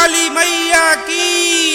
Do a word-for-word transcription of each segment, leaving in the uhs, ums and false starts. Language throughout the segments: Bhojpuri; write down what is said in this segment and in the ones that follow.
वाली मैया की।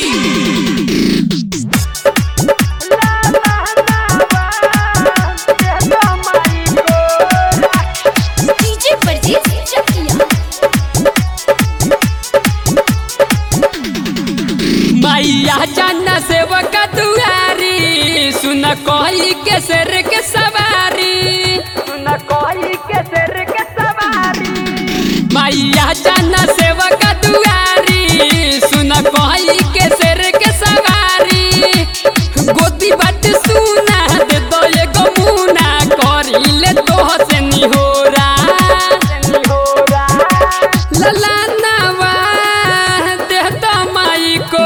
मैया जाना सेवक दुआरी सुन कोई के सिर के सवारी सुन कोई के सिर के सवारी मैया जाना सेवक दुआरी सुन कोई के सिर के सवारी गोदी बाट सुना दे दो ये गमुना करी ले तो से निहोरा लला नवा दे तो माई को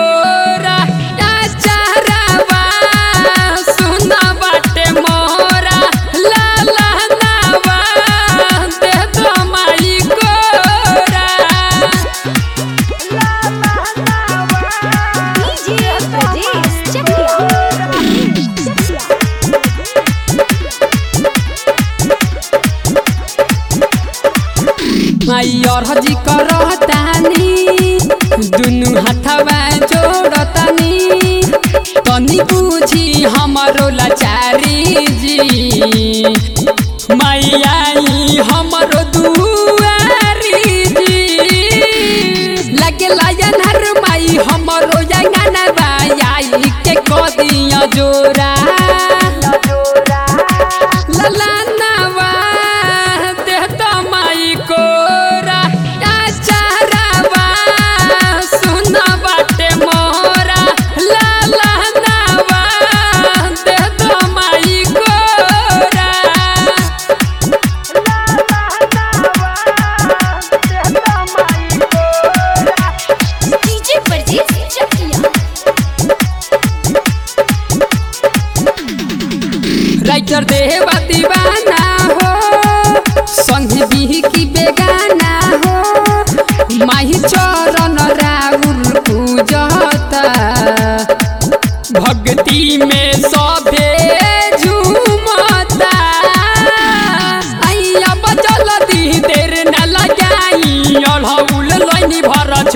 और हजी करतानी दुनु हाथवा जोड़तानी तनी पूछी हमरो लाचारी जी मैया हमरो दुआरी जी लगे लायन हर माई हमरो जंगना बाई के कदिया जोरा लला नवा दे तो माई को राइटर देवा दीवाना हो संगे बिही की बेगाना हो माही चरण राउर पूजता भक्ति में सभे झूमता आइया बचल दी देर न लगाई अढ़ौल लैनी भर